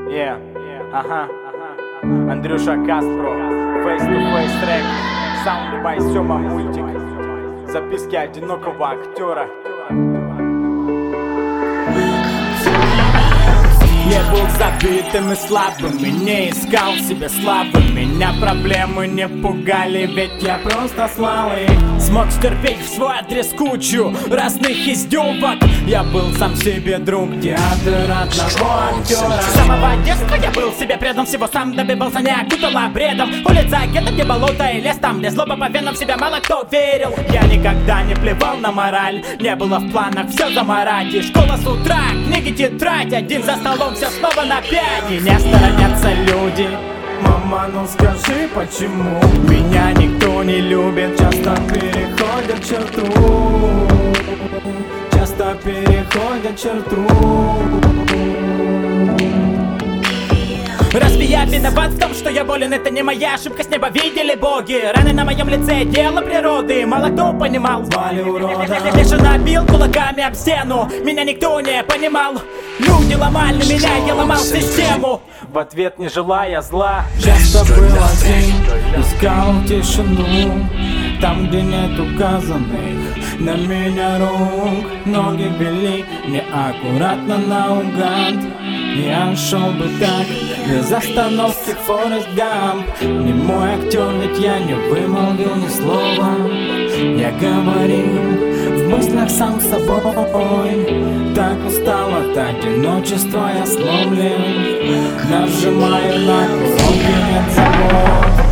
Андрюша Кастро, face-to-face трек, Sound by Сёма мультик, записки одинокого актера. Я был забитым и слабым, и не искал себе славы. Меня проблемы не пугали, ведь я просто славы. Смог стерпеть в свой адрес кучу разных издевок. Я был сам себе друг, театр одного актера. С самого детства я был себе предан, всего сам добивался, не окутала бредом. Улица, где-то, где болото и лес, там, где злоба по венам, в себя мало кто верил. Я никогда не плевал на мораль, не было в планах все заморать. И школа с утра, книги, тетрадь, один за столом, все снова на пять. И не сторонятся люди. Мама, ну скажи, почему меня никто не любит? Часто переходят черту, часто переходят черту. Разве я виноват в том, что я болен? Это не моя ошибка, с неба видели боги. Раны на моем лице — дело природы, мало кто понимал. Звали урода. Бешено бил кулаками об стену, меня никто не понимал. Люди ломали меня, я ломал систему. В ответ не желая зла, часто был один, искал тишину. Там, где нет указанных на меня рук, ноги вели неаккуратно наугад. Я шел бы так, без остановки, Форест Гамп. Не мой актер, ведь я не вымолвил ни слова. Я говорил в мыслях сам с собой. Так устал от одиночества, я сломлен. Нажимаю на курок, и нет забот.